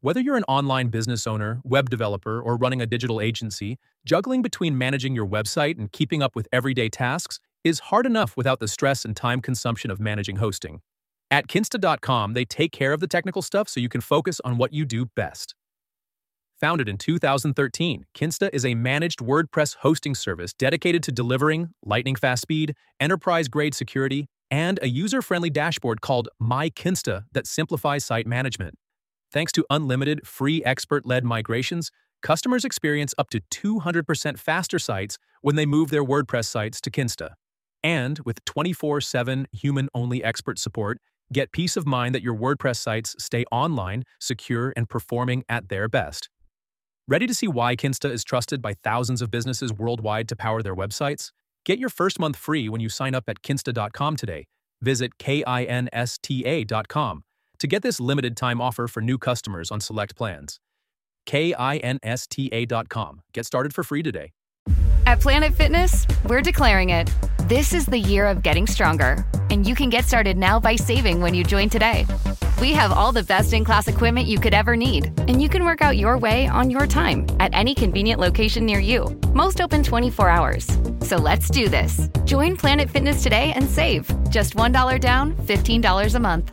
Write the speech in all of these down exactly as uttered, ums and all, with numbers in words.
Whether you're an online business owner, web developer, or running a digital agency, juggling between managing your website and keeping up with everyday tasks is hard enough without the stress and time consumption of managing hosting. At Kinsta dot com, they take care of the technical stuff so you can focus on what you do best. Founded in two thousand thirteen, Kinsta is a managed WordPress hosting service dedicated to delivering lightning-fast speed, enterprise-grade security, and a user-friendly dashboard called My Kinsta that simplifies site management. Thanks to unlimited, free expert-led migrations, customers experience up to two hundred percent faster sites when they move their WordPress sites to Kinsta. And with twenty-four seven human-only expert support, get peace of mind that your WordPress sites stay online, secure, and performing at their best. Ready to see why Kinsta is trusted by thousands of businesses worldwide to power their websites? Get your first month free when you sign up at Kinsta dot com today. Visit Kinsta dot com to get this limited-time offer for new customers on select plans. Kinsta dot com. Get started for free today. At Planet Fitness, we're declaring it. This is the year of getting stronger, and you can get started now by saving when you join today. We have all the best-in-class equipment you could ever need, and you can work out your way on your time at any convenient location near you. Most open twenty-four hours. So let's do this. Join Planet Fitness today and save. Just one dollar down, fifteen dollars a month.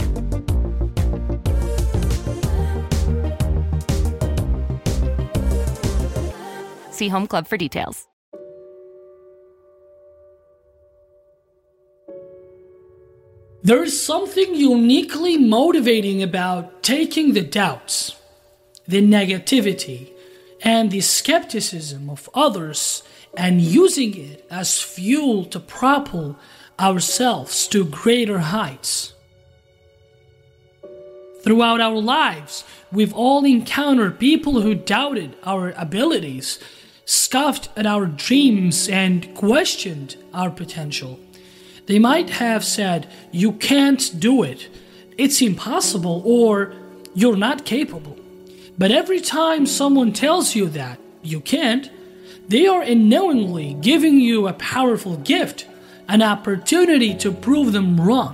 See Home Club for details. There is something uniquely motivating about taking the doubts, the negativity, and the skepticism of others and using it as fuel to propel ourselves to greater heights. Throughout our lives, we've all encountered people who doubted our abilities, scoffed at our dreams, and questioned our potential. They might have said, "You can't do it, it's impossible," or "You're not capable." But every time someone tells you that you can't, they are unknowingly giving you a powerful gift, an opportunity to prove them wrong.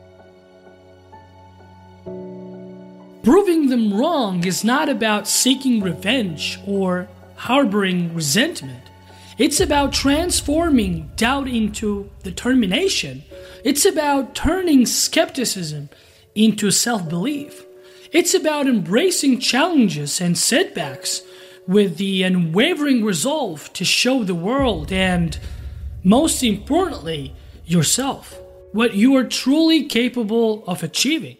Proving them wrong is not about seeking revenge or harboring resentment. It's about transforming doubt into determination. It's about turning skepticism into self-belief. It's about embracing challenges and setbacks with the unwavering resolve to show the world and, most importantly, yourself, what you are truly capable of achieving.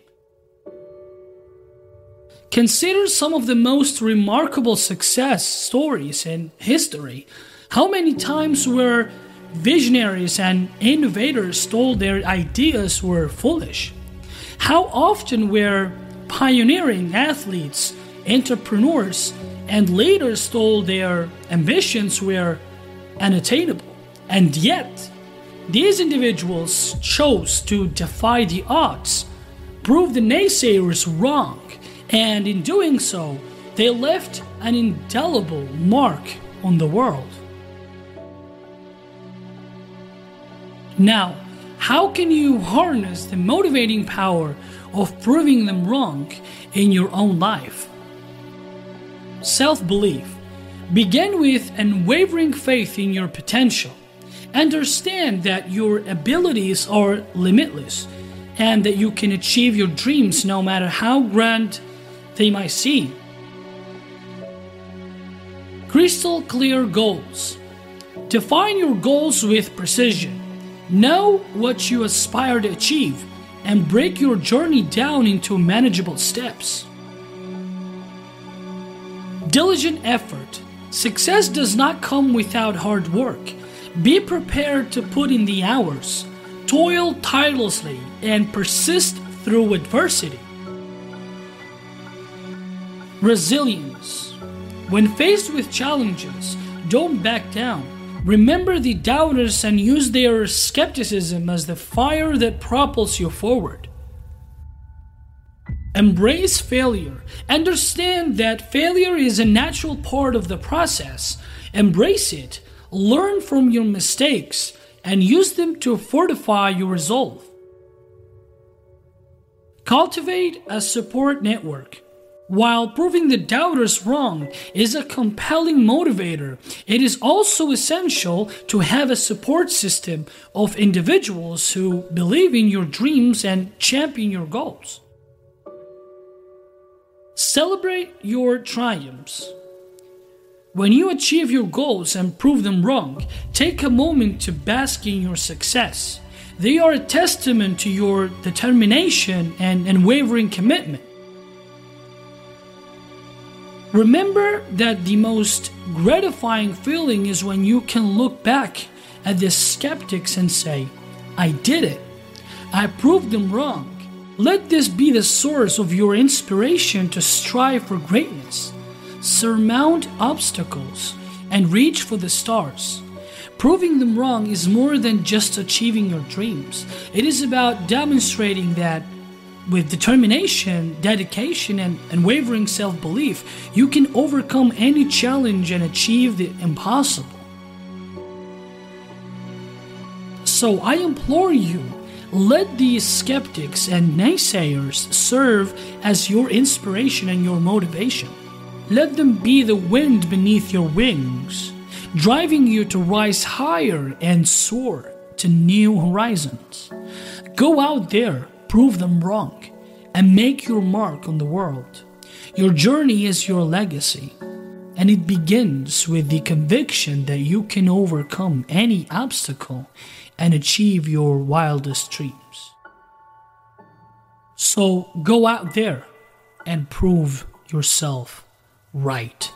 Consider some of the most remarkable success stories in history. How many times were visionaries and innovators told their ideas were foolish? How often were pioneering athletes, entrepreneurs, and leaders told their ambitions were unattainable? And yet, these individuals chose to defy the odds, prove the naysayers wrong, and in doing so, they left an indelible mark on the world. Now, how can you harness the motivating power of proving them wrong in your own life? Self-belief. Begin with unwavering faith in your potential. Understand that your abilities are limitless and that you can achieve your dreams no matter how grand they might seem. Crystal clear goals. Define your goals with precision. Know what you aspire to achieve and break your journey down into manageable steps. Diligent effort. Success does not come without hard work. Be prepared to put in the hours, toil tirelessly, and persist through adversity. Resilience. When faced with challenges, don't back down. Remember the doubters and use their skepticism as the fire that propels you forward. Embrace failure. Understand that failure is a natural part of the process. Embrace it. Learn from your mistakes and use them to fortify your resolve. Cultivate a support network. While proving the doubters wrong is a compelling motivator, it is also essential to have a support system of individuals who believe in your dreams and champion your goals. Celebrate your triumphs. When you achieve your goals and prove them wrong, take a moment to bask in your success. They are a testament to your determination and unwavering commitment. Remember that the most gratifying feeling is when you can look back at the skeptics and say, I did it. I proved them wrong. Let this be the source of your inspiration to strive for greatness, surmount obstacles, and reach for the stars. Proving them wrong is more than just achieving your dreams. It is about demonstrating that with determination, dedication, and unwavering self-belief, you can overcome any challenge and achieve the impossible. So I implore you, let these skeptics and naysayers serve as your inspiration and your motivation. Let them be the wind beneath your wings, driving you to rise higher and soar to new horizons. Go out there, prove them wrong, and make your mark on the world. Your journey is your legacy, and it begins with the conviction that you can overcome any obstacle and achieve your wildest dreams. So go out there and prove yourself right.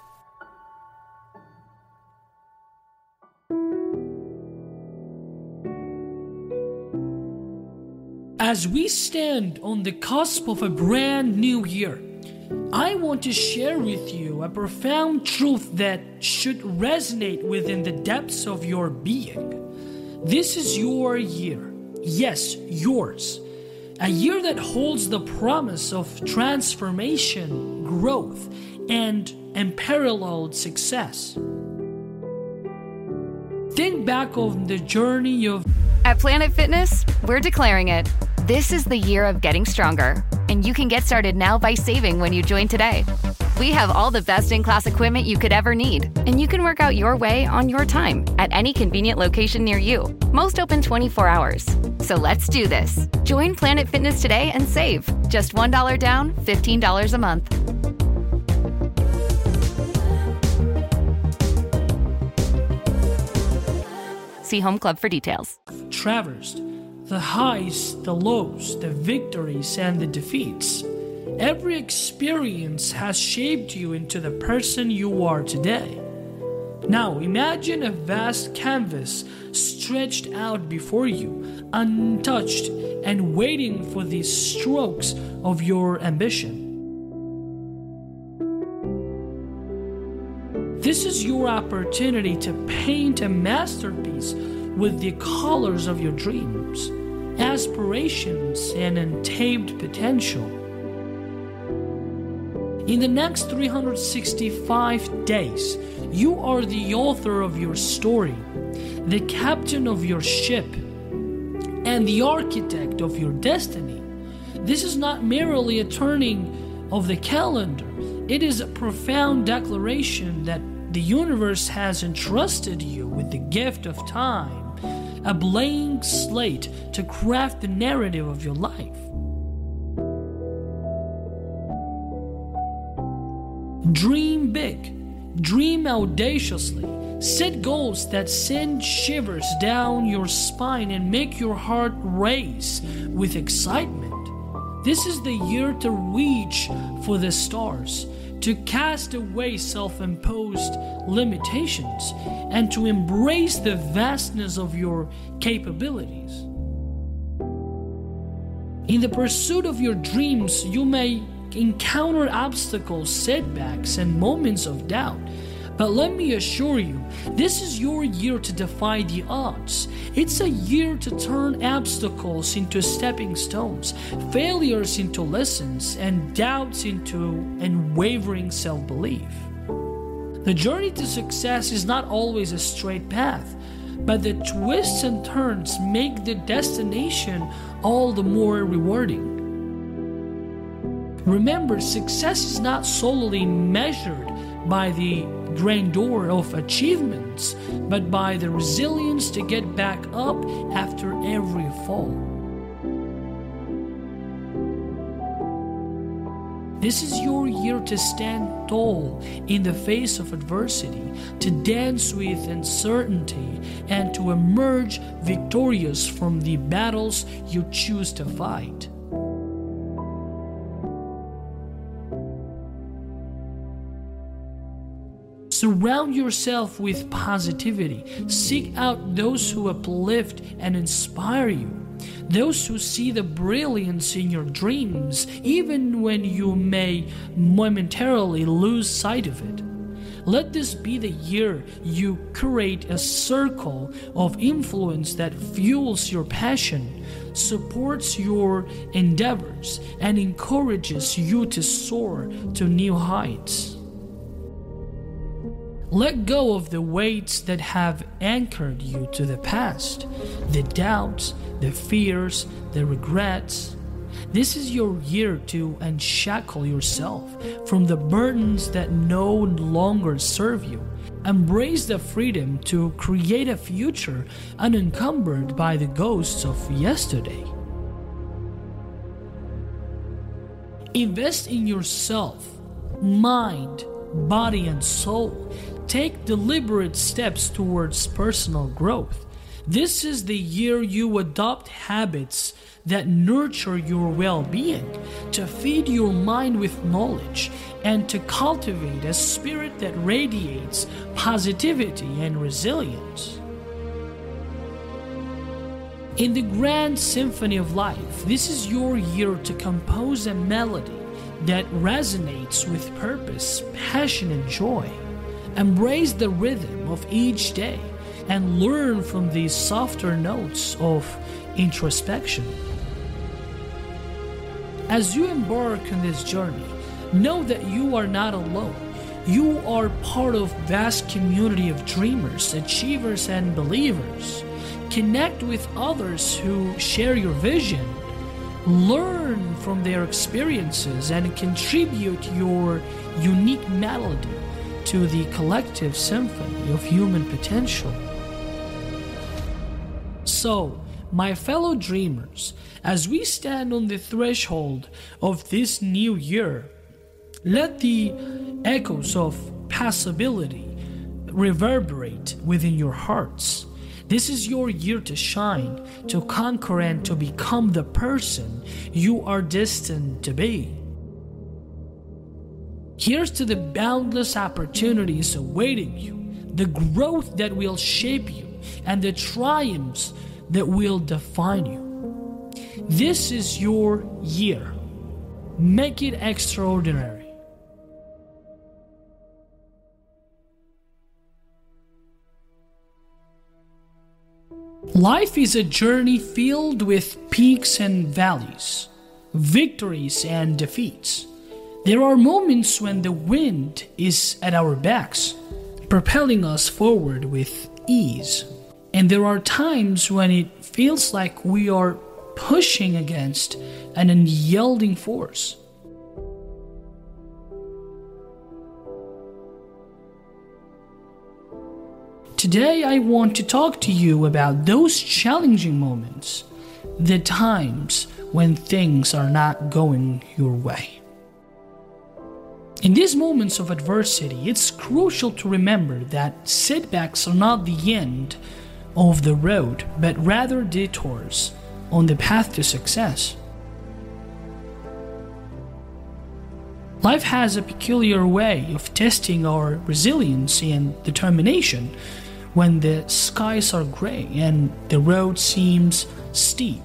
As we stand on the cusp of a brand new year, I want to share with you a profound truth that should resonate within the depths of your being. This is your year. Yes, yours. A year that holds the promise of transformation, growth, and unparalleled success. Think back on the journey of... At Planet Fitness, we're declaring it. This is the year of getting stronger, and you can get started now by saving when you join today. We have all the best-in-class equipment you could ever need, and you can work out your way on your time at any convenient location near you. Most open twenty-four hours. So let's do this. Join Planet Fitness today and save. Just one dollar down, fifteen dollars a month. See Home Club for details. Traversed the highs, the lows, the victories, and the defeats. Every experience has shaped you into the person you are today. Now imagine a vast canvas stretched out before you, untouched and waiting for the strokes of your ambition. This is your opportunity to paint a masterpiece with the colors of your dreams, aspirations, and untapped potential. In the next three hundred sixty-five days, you are the author of your story, the captain of your ship, and the architect of your destiny. This is not merely a turning of the calendar. It is a profound declaration that the universe has entrusted you with the gift of time, a blank slate to craft the narrative of your life. Dream big, dream audaciously, set goals that send shivers down your spine and make your heart race with excitement. This is the year to reach for the stars, to cast away self-imposed limitations, and to embrace the vastness of your capabilities. In the pursuit of your dreams, you may encounter obstacles, setbacks, and moments of doubt. But let me assure you, this is your year to defy the odds. It's a year to turn obstacles into stepping stones, failures into lessons, and doubts into unwavering self-belief. The journey to success is not always a straight path, but the twists and turns make the destination all the more rewarding. Remember, success is not solely measured by the grandeur of achievements, but by the resilience to get back up after every fall. This is your year to stand tall in the face of adversity, to dance with uncertainty, and to emerge victorious from the battles you choose to fight. Surround yourself with positivity. Seek out those who uplift and inspire you. Those who see the brilliance in your dreams, even when you may momentarily lose sight of it. Let this be the year you create a circle of influence that fuels your passion, supports your endeavors, and encourages you to soar to new heights. Let go of the weights that have anchored you to the past, the doubts, the fears, the regrets. This is your year to unshackle yourself from the burdens that no longer serve you. Embrace the freedom to create a future unencumbered by the ghosts of yesterday. Invest in yourself, mind, body, and soul. Take deliberate steps towards personal growth. This is the year you adopt habits that nurture your well-being, to feed your mind with knowledge, and to cultivate a spirit that radiates positivity and resilience. In the grand symphony of life, this is your year to compose a melody that resonates with purpose, passion, and joy. Embrace the rhythm of each day and learn from these softer notes of introspection. As you embark on this journey, know that you are not alone. You are part of a vast community of dreamers, achievers, and believers. Connect with others who share your vision. Learn from their experiences and contribute your unique melody to the collective symphony of human potential. So, my fellow dreamers, as we stand on the threshold of this new year, let the echoes of possibility reverberate within your hearts. This is your year to shine, to conquer, and to become the person you are destined to be. Here's to the boundless opportunities awaiting you, the growth that will shape you, and the triumphs that will define you. This is your year. Make it extraordinary. Life is a journey filled with peaks and valleys, victories and defeats. There are moments when the wind is at our backs, propelling us forward with ease. And there are times when it feels like we are pushing against an unyielding force. Today I want to talk to you about those challenging moments, the times when things are not going your way. In these moments of adversity, it's crucial to remember that setbacks are not the end of the road, but rather detours on the path to success. Life has a peculiar way of testing our resilience and determination when the skies are gray and the road seems steep.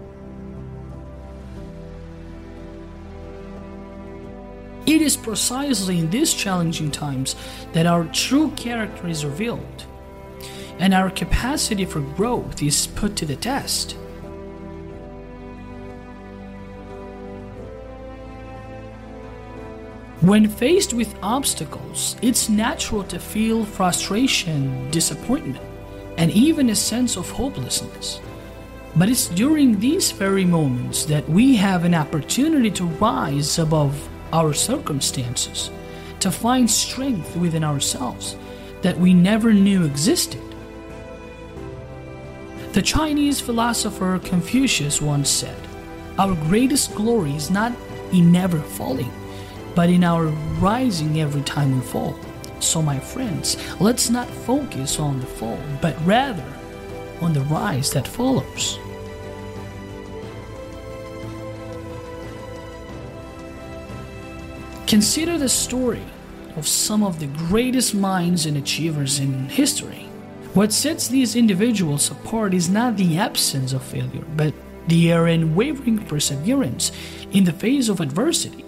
It is precisely in these challenging times that our true character is revealed, and our capacity for growth is put to the test. When faced with obstacles, it's natural to feel frustration, disappointment, and even a sense of hopelessness. But it's during these very moments that we have an opportunity to rise above our circumstances, to find strength within ourselves that we never knew existed. The Chinese philosopher Confucius once said, "Our greatest glory is not in never falling, but in our rising every time we fall." So my friends, let's not focus on the fall, but rather on the rise that follows. Consider the story of some of the greatest minds and achievers in history. What sets these individuals apart is not the absence of failure, but their unwavering perseverance in the face of adversity.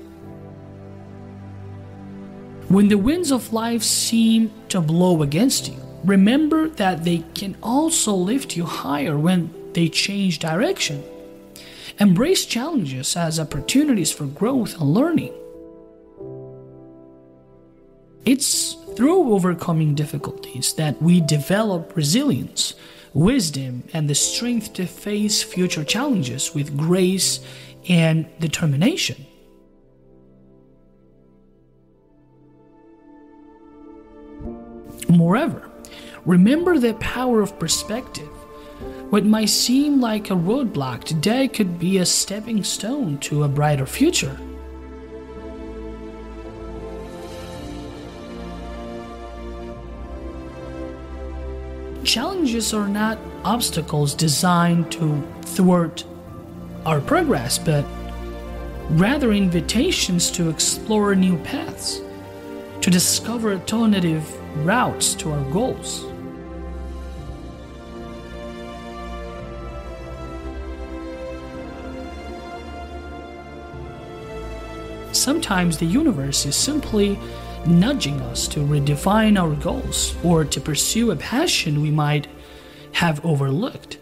When the winds of life seem to blow against you, remember that they can also lift you higher when they change direction. Embrace challenges as opportunities for growth and learning. It's through overcoming difficulties that we develop resilience, wisdom, and the strength to face future challenges with grace and determination. Moreover, remember the power of perspective. What might seem like a roadblock today could be a stepping stone to a brighter future. Challenges are not obstacles designed to thwart our progress, but rather invitations to explore new paths, to discover alternative routes to our goals. Sometimes the universe is simply nudging us to redefine our goals or to pursue a passion we might have overlooked.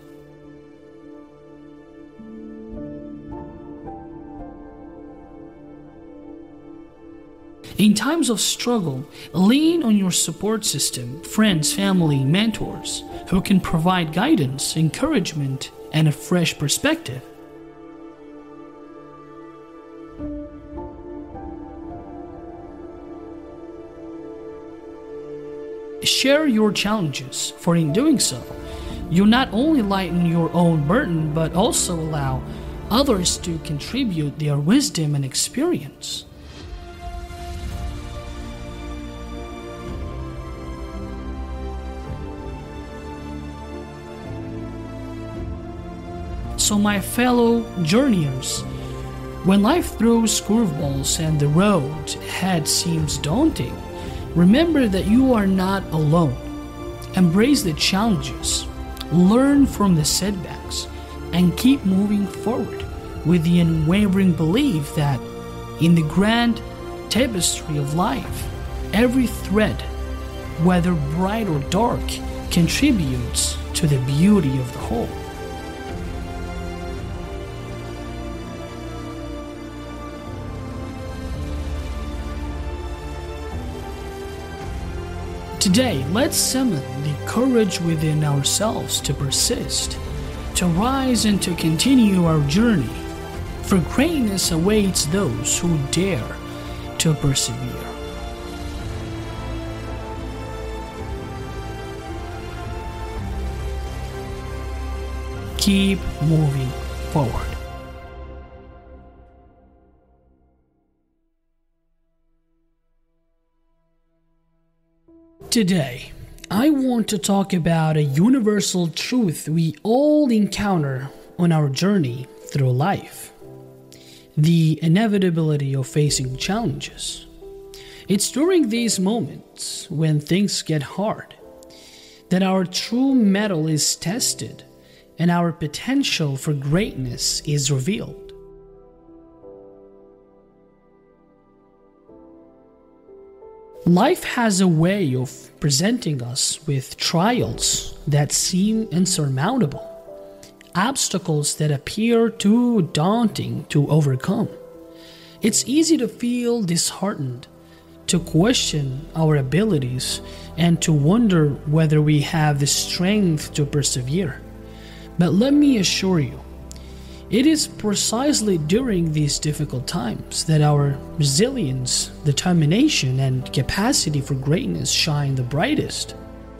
In times of struggle, lean on your support system, friends, family, mentors, who can provide guidance, encouragement, and a fresh perspective. Share your challenges, for in doing so, you not only lighten your own burden, but also allow others to contribute their wisdom and experience. So my fellow journeyers, when life throws curveballs and the road ahead seems daunting, remember that you are not alone. Embrace the challenges, learn from the setbacks, and keep moving forward with the unwavering belief that in the grand tapestry of life, every thread, whether bright or dark, contributes to the beauty of the whole. Today, let's summon the courage within ourselves to persist, to rise and to continue our journey, for greatness awaits those who dare to persevere. Keep moving forward. Today, I want to talk about a universal truth we all encounter on our journey through life: the inevitability of facing challenges. It's during these moments, when things get hard, that our true mettle is tested and our potential for greatness is revealed. Life has a way of presenting us with trials that seem insurmountable, obstacles that appear too daunting to overcome. It's easy to feel disheartened, to question our abilities, and to wonder whether we have the strength to persevere. But let me assure you, it is precisely during these difficult times that our resilience, determination, and capacity for greatness shine the brightest.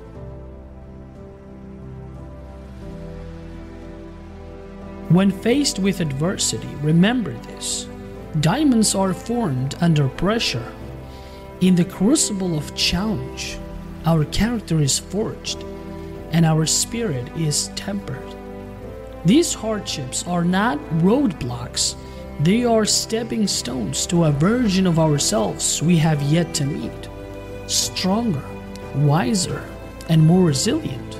When faced with adversity, remember this: diamonds are formed under pressure. In the crucible of challenge, our character is forged and our spirit is tempered. These hardships are not roadblocks, they are stepping stones to a version of ourselves we have yet to meet, stronger, wiser, and more resilient.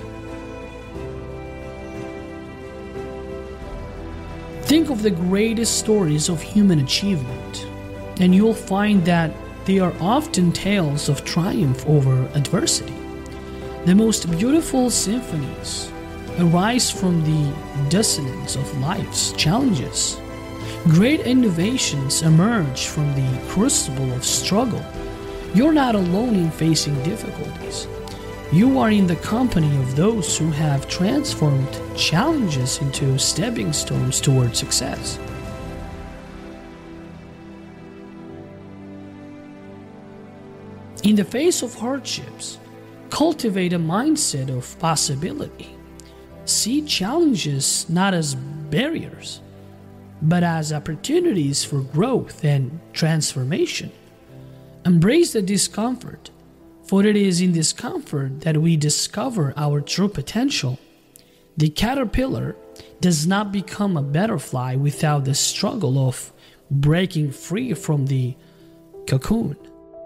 Think of the greatest stories of human achievement, and you'll find that they are often tales of triumph over adversity. The most beautiful symphonies arise from the dissonance of life's challenges. Great innovations emerge from the crucible of struggle. You're not alone in facing difficulties. You are in the company of those who have transformed challenges into stepping stones toward success. In the face of hardships, cultivate a mindset of possibility. See challenges not as barriers, but as opportunities for growth and transformation. Embrace the discomfort, for it is in discomfort that we discover our true potential. The caterpillar does not become a butterfly without the struggle of breaking free from the cocoon.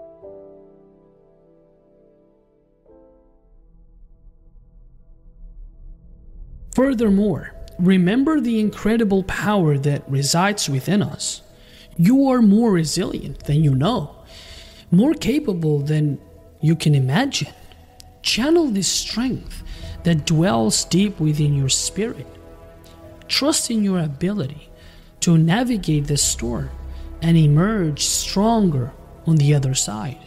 Furthermore, remember the incredible power that resides within us. You are more resilient than you know, more capable than you can imagine. Channel this strength that dwells deep within your spirit. Trust in your ability to navigate the storm and emerge stronger on the other side.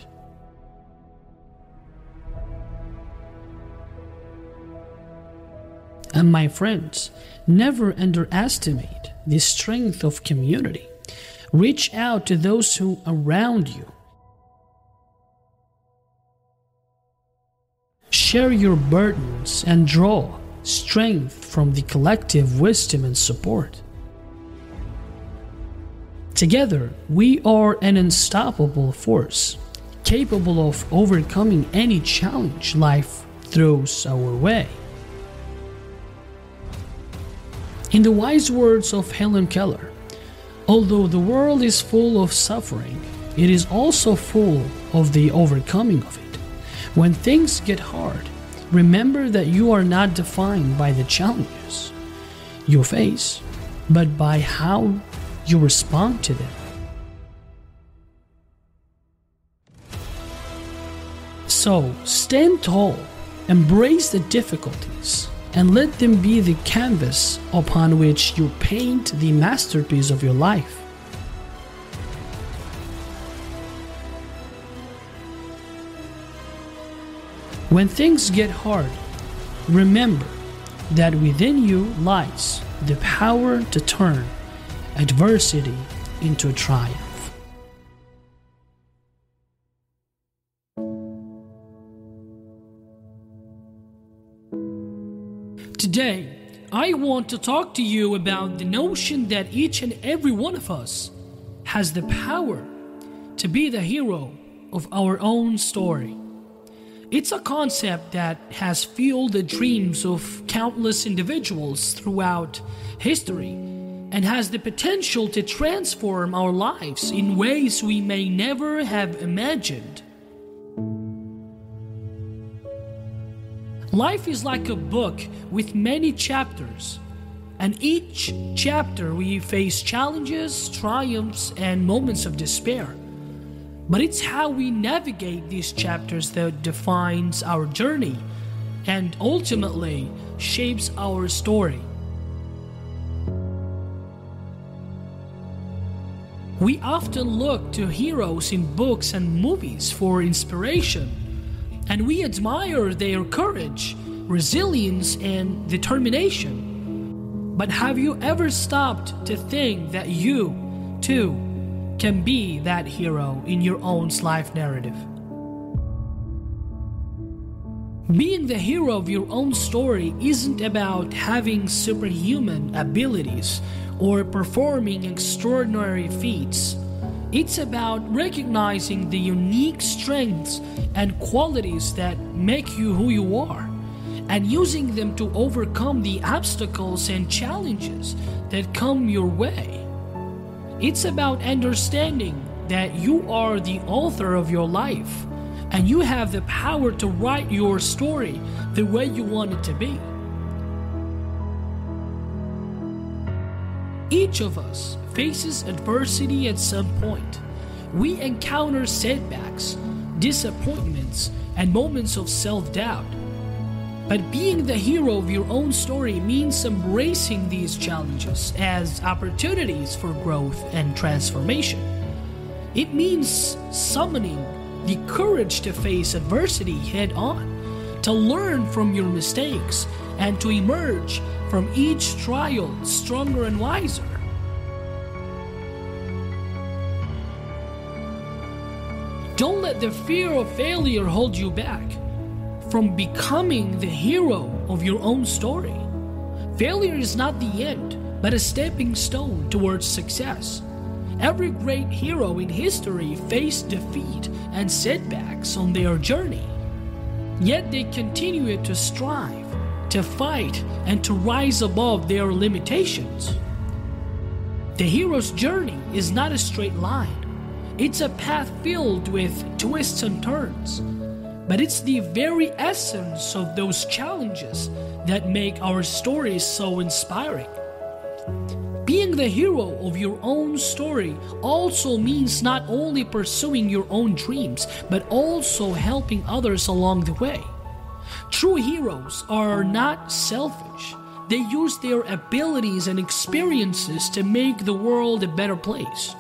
And my friends, never underestimate the strength of community. Reach out to those who are around you. Share your burdens and draw strength from the collective wisdom and support. Together, we are an unstoppable force, capable of overcoming any challenge life throws our way. In the wise words of Helen Keller, although the world is full of suffering, it is also full of the overcoming of it. When things get hard, remember that you are not defined by the challenges you face, but by how you respond to them. So, stand tall, embrace the difficulties, and let them be the canvas upon which you paint the masterpiece of your life. When things get hard, remember that within you lies the power to turn adversity into triumph. Today, I want to talk to you about the notion that each and every one of us has the power to be the hero of our own story. It's a concept that has fueled the dreams of countless individuals throughout history and has the potential to transform our lives in ways we may never have imagined. Life is like a book with many chapters, and each chapter we face challenges, triumphs, and moments of despair. But it's how we navigate these chapters that defines our journey and ultimately shapes our story. We often look to heroes in books and movies for inspiration, and we admire their courage, resilience, and determination. But have you ever stopped to think that you, too, can be that hero in your own life narrative? Being the hero of your own story isn't about having superhuman abilities or performing extraordinary feats. It's about recognizing the unique strengths and qualities that make you who you are, and using them to overcome the obstacles and challenges that come your way. It's about understanding that you are the author of your life, and you have the power to write your story the way you want it to be. Each of us faces adversity at some point. We encounter setbacks, disappointments, and moments of self-doubt. But being the hero of your own story means embracing these challenges as opportunities for growth and transformation. It means summoning the courage to face adversity head on, to learn from your mistakes, and to emerge from each trial stronger and wiser. Don't let the fear of failure hold you back from becoming the hero of your own story. Failure is not the end, but a stepping stone towards success. Every great hero in history faced defeat and setbacks on their journey. Yet they continued to strive, to fight, and to rise above their limitations. The hero's journey is not a straight line. It's a path filled with twists and turns. But it's the very essence of those challenges that make our stories so inspiring. Being the hero of your own story also means not only pursuing your own dreams, but also helping others along the way. True heroes are not selfish. They use their abilities and experiences to make the world a better place.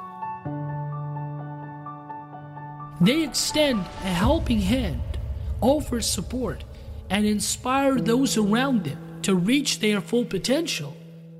They extend a helping hand, offer support, and inspire those around them to reach their full potential.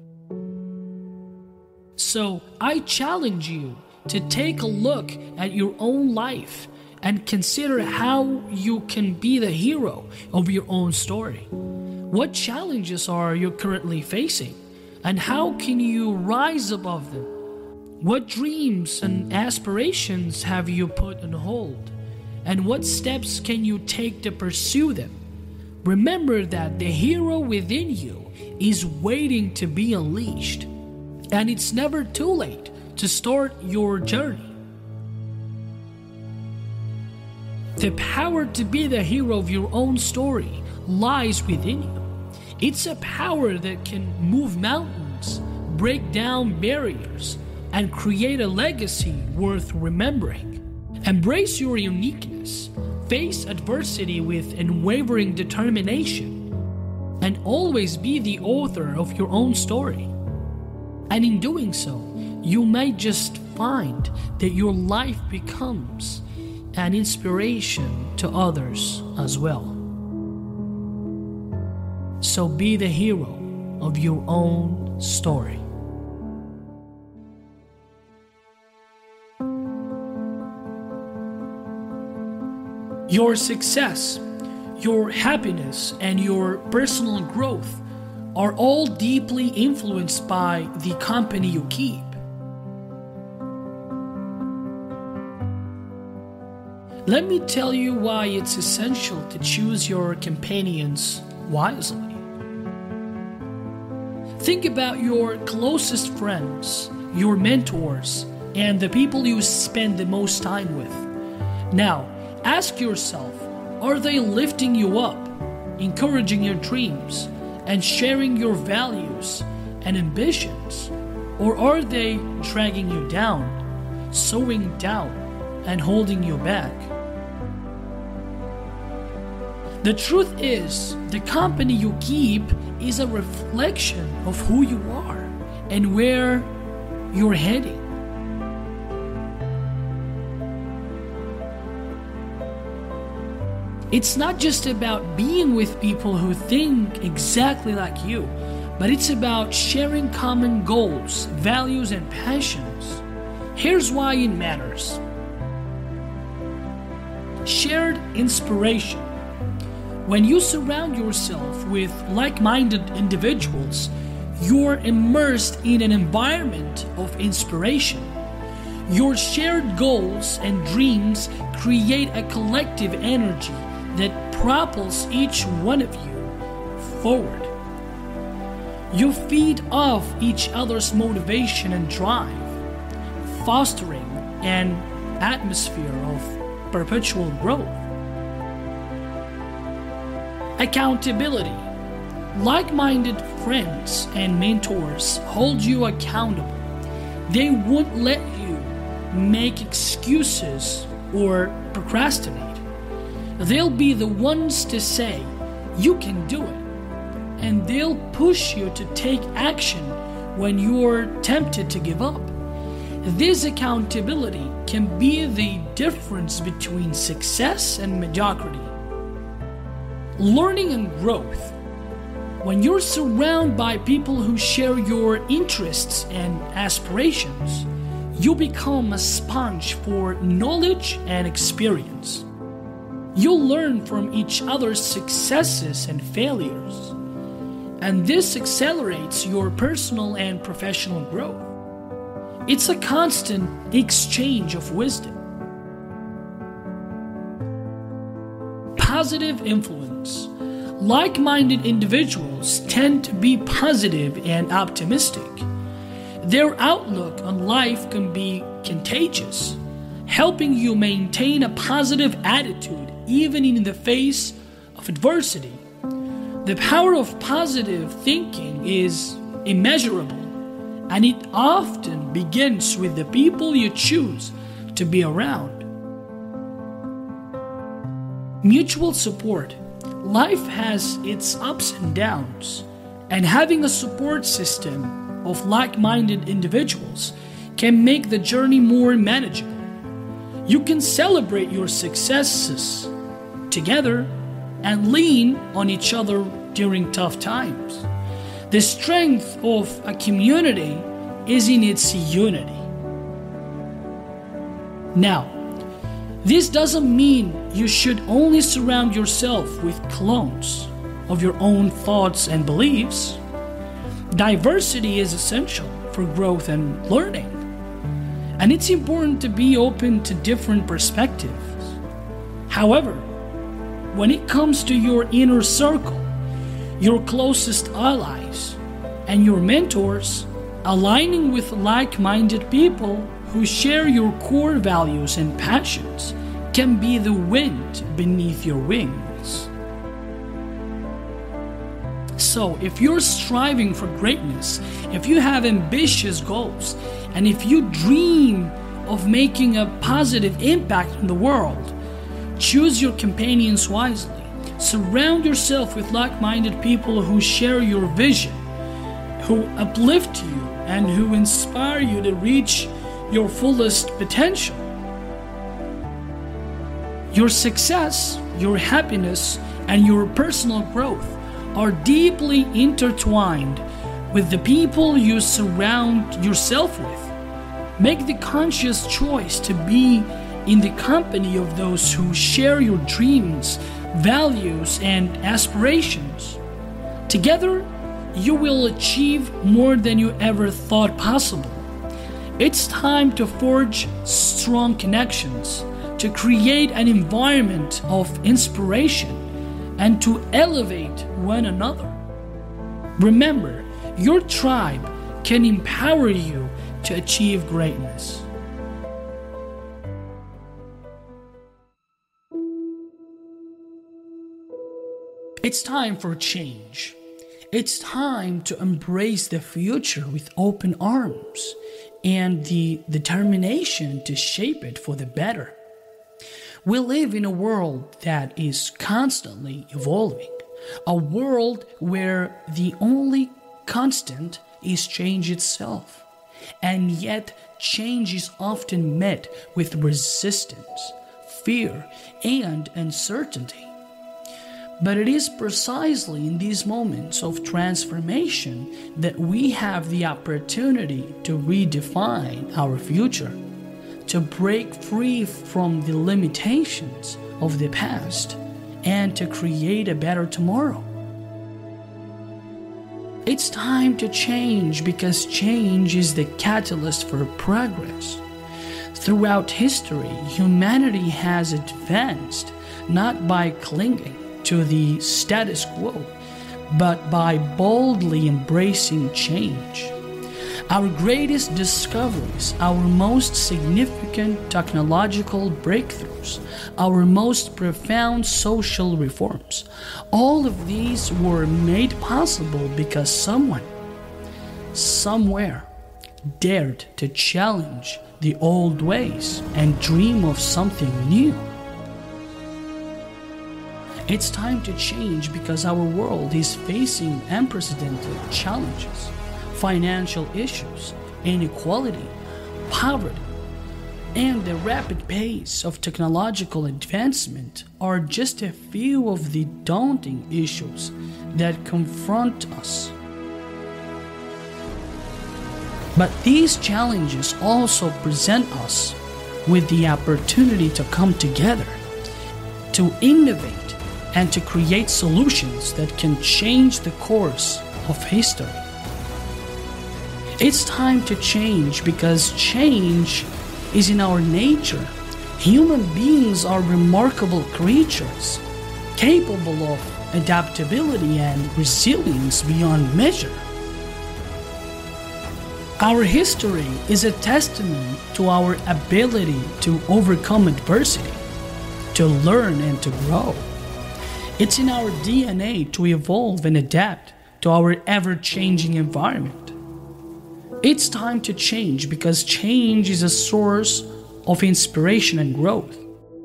So I challenge you to take a look at your own life and consider how you can be the hero of your own story. What challenges are you currently facing, and how can you rise above them? What dreams and aspirations have you put on hold, and what steps can you take to pursue them? Remember that the hero within you is waiting to be unleashed, and it's never too late to start your journey. The power to be the hero of your own story lies within you. It's a power that can move mountains, break down barriers, and create a legacy worth remembering. Embrace your uniqueness, face adversity with unwavering determination, and always be the author of your own story. And in doing so, you might just find that your life becomes an inspiration to others as well. So be the hero of your own story. Your success, your happiness, and your personal growth are all deeply influenced by the company you keep. Let me tell you why it's essential to choose your companions wisely. Think about your closest friends, your mentors, and the people you spend the most time with. Now, ask yourself, are they lifting you up, encouraging your dreams, and sharing your values and ambitions? Or are they dragging you down, sowing doubt, and holding you back? The truth is, the company you keep is a reflection of who you are and where you're heading. It's not just about being with people who think exactly like you, but it's about sharing common goals, values, and passions. Here's why it matters. Shared inspiration. When you surround yourself with like-minded individuals, you're immersed in an environment of inspiration. Your shared goals and dreams create a collective energy that propels each one of you forward. You feed off each other's motivation and drive, fostering an atmosphere of perpetual growth. Accountability. Like-minded friends and mentors hold you accountable. They won't let you make excuses or procrastinate. They'll be the ones to say, you can do it. And they'll push you to take action when you're tempted to give up. This accountability can be the difference between success and mediocrity. Learning and growth. When you're surrounded by people who share your interests and aspirations, you become a sponge for knowledge and experience. You'll learn from each other's successes and failures, and this accelerates your personal and professional growth. It's a constant exchange of wisdom. Positive influence. Like-minded individuals tend to be positive and optimistic. Their outlook on life can be contagious, helping you maintain a positive attitude even in the face of adversity. The power of positive thinking is immeasurable, and it often begins with the people you choose to be around. Mutual support. Life has its ups and downs, and having a support system of like-minded individuals can make the journey more manageable. You can celebrate your successes together and lean on each other during tough times. The strength of a community is in its unity. Now, this doesn't mean you should only surround yourself with clones of your own thoughts and beliefs. Diversity is essential for growth and learning, and it's important to be open to different perspectives. However, when it comes to your inner circle, your closest allies, and your mentors, aligning with like-minded people who share your core values and passions can be the wind beneath your wings. So, if you're striving for greatness, if you have ambitious goals, and if you dream of making a positive impact in the world, choose your companions wisely. Surround yourself with like-minded people who share your vision, who uplift you, and who inspire you to reach your fullest potential. Your success, your happiness, and your personal growth are deeply intertwined with the people you surround yourself with. Make the conscious choice to be in the company of those who share your dreams, values, and aspirations. Together, you will achieve more than you ever thought possible. It's time to forge strong connections, to create an environment of inspiration, and to elevate one another. Remember, your tribe can empower you to achieve greatness. It's time for change. It's time to embrace the future with open arms and the determination to shape it for the better. We live in a world that is constantly evolving, a world where the only constant is change itself, and yet change is often met with resistance, fear, and uncertainty. But it is precisely in these moments of transformation that we have the opportunity to redefine our future, to break free from the limitations of the past, and to create a better tomorrow. It's time to change because change is the catalyst for progress. Throughout history, humanity has advanced not by clinging to the status quo, but by boldly embracing change. Our greatest discoveries, our most significant technological breakthroughs, our most profound social reforms, all of these were made possible because someone, somewhere, dared to challenge the old ways and dream of something new. It's time to change because our world is facing unprecedented challenges. Financial issues, inequality, poverty, and the rapid pace of technological advancement are just a few of the daunting issues that confront us. But these challenges also present us with the opportunity to come together, to innovate, and to create solutions that can change the course of history. It's time to change because change is in our nature. Human beings are remarkable creatures, capable of adaptability and resilience beyond measure. Our history is a testament to our ability to overcome adversity, to learn and to grow. It's in our D N A to evolve and adapt to our ever-changing environment. It's time to change because change is a source of inspiration and growth.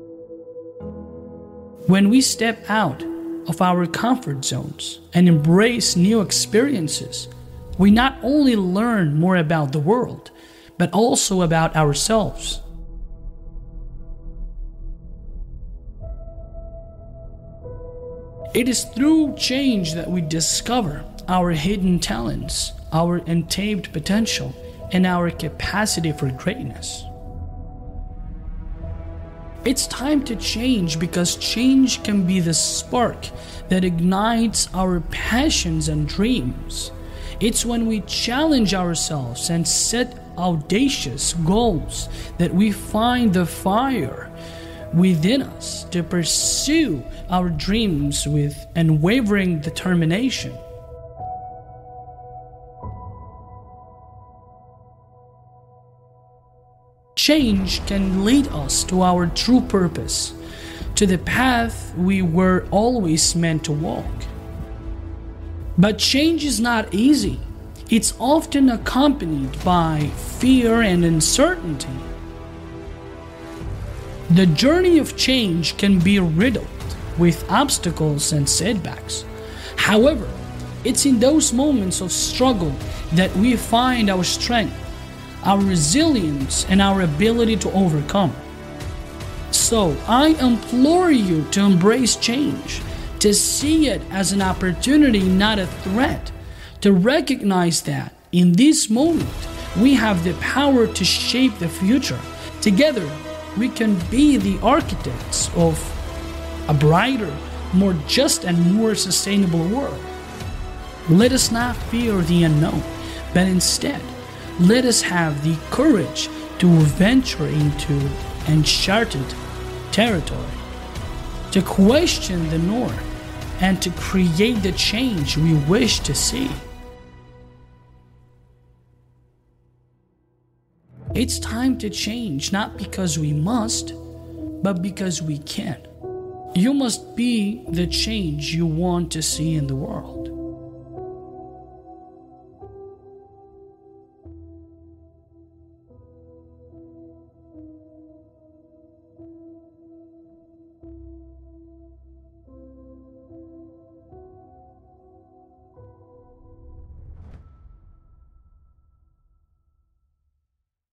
When we step out of our comfort zones and embrace new experiences, we not only learn more about the world, but also about ourselves. It is through change that we discover our hidden talents, our untapped potential, and our capacity for greatness. It's time to change because change can be the spark that ignites our passions and dreams. It's when we challenge ourselves and set audacious goals that we find the fire within us to pursue our dreams with unwavering determination. Change can lead us to our true purpose, to the path we were always meant to walk. But change is not easy. It's often accompanied by fear and uncertainty. The journey of change can be riddled with obstacles and setbacks. However, it's in those moments of struggle that we find our strength, our resilience, and our ability to overcome. So, I implore you to embrace change, to see it as an opportunity, not a threat, to recognize that in this moment we have the power to shape the future. Together, we can be the architects of a brighter, more just, and more sustainable world. Let us not fear the unknown, but instead, let us have the courage to venture into uncharted territory, to question the norm, and to create the change we wish to see. It's time to change, not because we must, but because we can. You must be the change you want to see in the world.